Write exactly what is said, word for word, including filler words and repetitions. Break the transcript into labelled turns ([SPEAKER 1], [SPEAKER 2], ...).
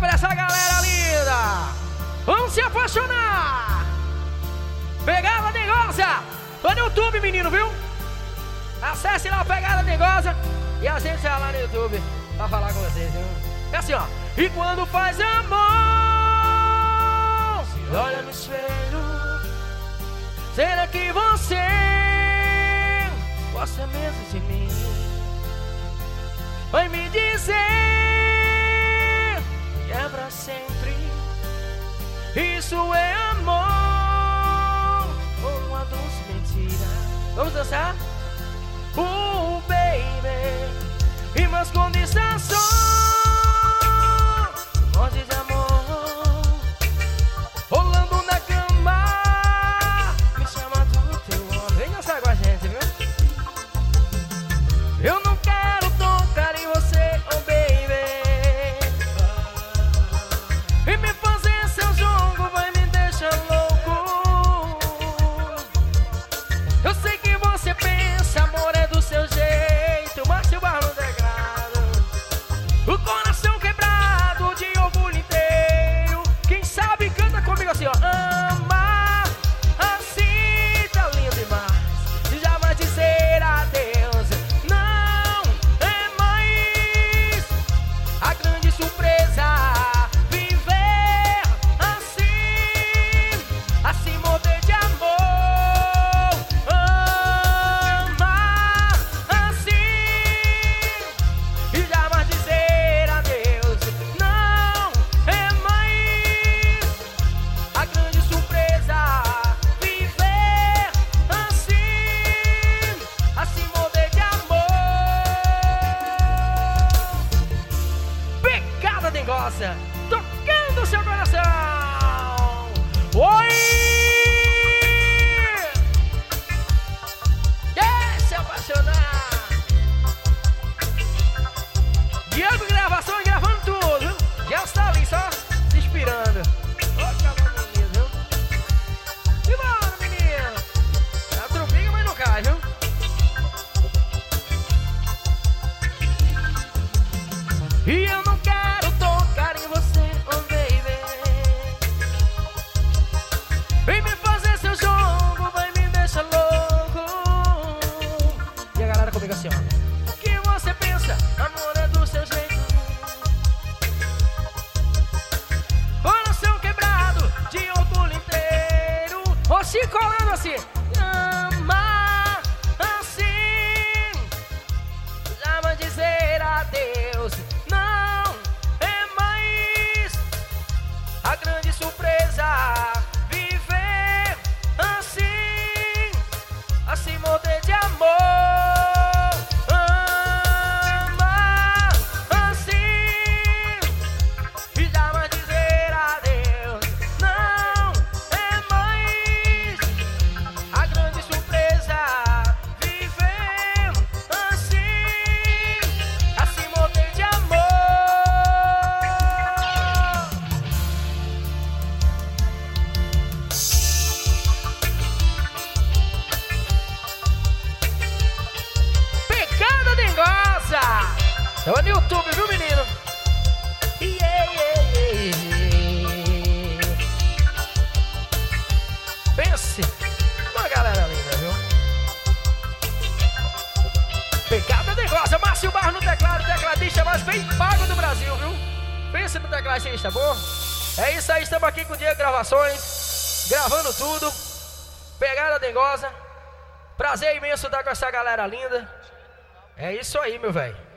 [SPEAKER 1] pra essa galera linda. Vamos se apaixonar. Pegada Dengosa. Tô no YouTube, menino, viu? Acesse lá a Pegada Dengosa e a gente vai lá no YouTube pra falar com vocês, viu? É assim, ó. E quando faz amor, se olha no espelho, será que você gosta mesmo de mim? Vai me dizer que é pra sempre. Isso é amor ou uma doce mentira? Vamos dançar? Oh, baby, e mais condições, morte de amor, rolando na cama, me chama do teu nome. Vem dançar com a gente, viu? Eu não quero tocar em você, oh baby, e me fazer seu jogo vai me deixar louco. Eu sei que você pensa, amor é do seu jeito, mas se o barro no teclado, o coração quebrado de orgulho inteiro. Quem sabe canta comigo assim, ó. Ama assim, tá lindo demais, jamais dizer adeus. Não é mais a grande surpresa viver assim, assim morder de amor. Ama assim e jamais dizer adeus. Não é mais a grande surpresa viver assim, assim morder de amor. Pegada Dengosa, tocando seu coração. Oi! Quer se apaixonar? Diego Gravação e gravando tudo, viu? Já está ali só se inspirando. Ó, que amor bonito, viu? E bora, menino. A trupiga, mas não cai, viu? E eu não quero tocar em você, oh baby, vem me fazer seu jogo, vai me deixar louco. E a galera comigo assim, ó. O que você pensa? Amor é do seu jeito. Coração quebrado de orgulho inteiro. Ou se colando assim. Ama assim, jamais dizer adeus. Não é mais a grande surpresa viver assim, assim morder de amor. Ama assim e jamais dizer adeus. Não é mais a grande surpresa viver assim, assim morder de amor. Pegada Dengosa. Tava no YouTube, viu, menino? Yeah, yeah, yeah. Pense, uma galera linda, viu? Pegada Dengosa, Márcio Barro no teclado, tecladista mais bem pago do Brasil, viu? Pense no tecladista, bom? É isso aí, estamos aqui com o Diego Gravações, gravando tudo. Pegada Dengosa. Prazer imenso estar com essa galera linda. É isso aí, meu velho.